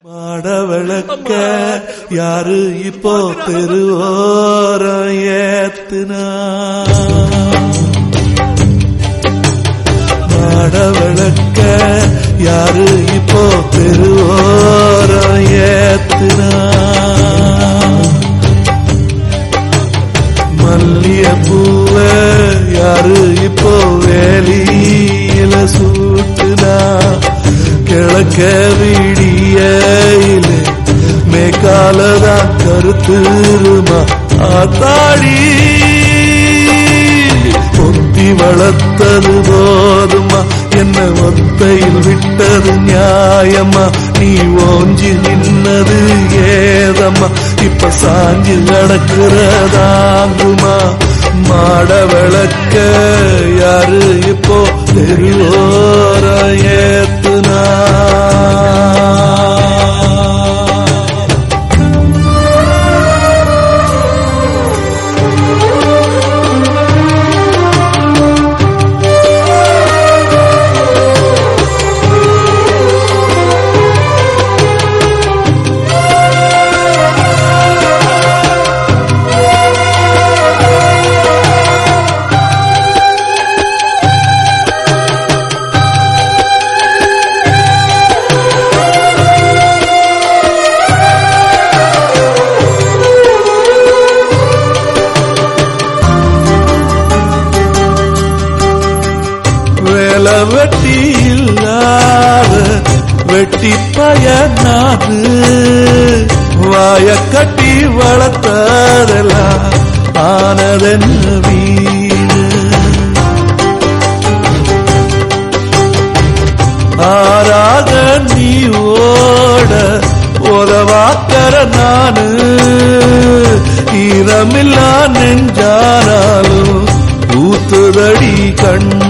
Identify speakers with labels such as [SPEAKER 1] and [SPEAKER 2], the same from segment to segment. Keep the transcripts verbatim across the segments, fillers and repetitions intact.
[SPEAKER 1] மாட விளக்க யாரு இப்போ தெருவோரம் ஏத்துனா, மாட விளக்க யாரு இப்போ தெருவோரம் ஏத்துனா, மல்லிய பூவ யாரு இப்போ வேலியில சூட்டுனா, கிழக்க விடியில மேக்காலதான் கருத்துருமா ஆத்தாடி, பொத்தி வளர்த்தது போதுமா என்ன ஒத்தையில் விட்டது நியாயமா, நீ ஓஞ்சி நின்னது ஏதம்மா இப்ப சாஞ்சு நடக்கிறதாங்குமா, மாட விளக்க யாரு இப்போ தெருவோர ஏத்துனா. வெட்டி இல்லாத வெட்டி பயனாது, வாய கட்டி வளர்த்ததெல்லாம் ஆனதென்ன வீணு, ஆறாக நீ ஓட உதவாக்கற நானு, ஈரமில்லா நெஞ்சானாலும் ஊத்துதடி கண்ணு,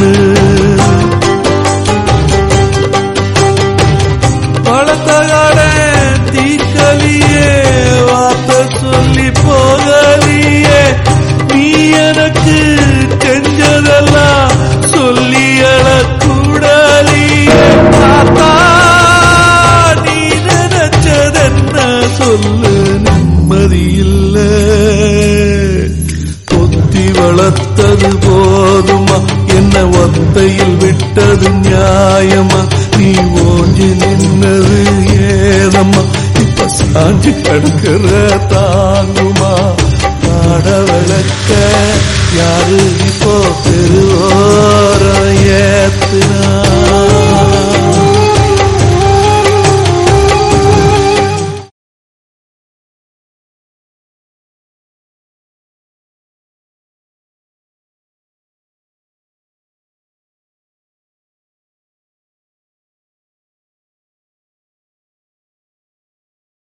[SPEAKER 1] பழத்தகாட தீக்கலியே வார்த்தை சொல்லி போகலியே, நீ எனக்கு செஞ்சதெல்லாம் சொல்லி அழக்கூடலியே, தாத்தா நீ நினைச்சதென்ன சொல்லு நிம்மதியில்ல, பொத்தி வளர்த்தது போதுமா என்ன ஒத்தையில் விட்டது நியாயமா, நீ ஓஞ்சி நின்னது ஏதம்மா இப்ப சாஞ்சி கிடக்கிற தாங்குமா, மாட விளக்க யாரு இப்போ தெருவோர ஏத்துனா.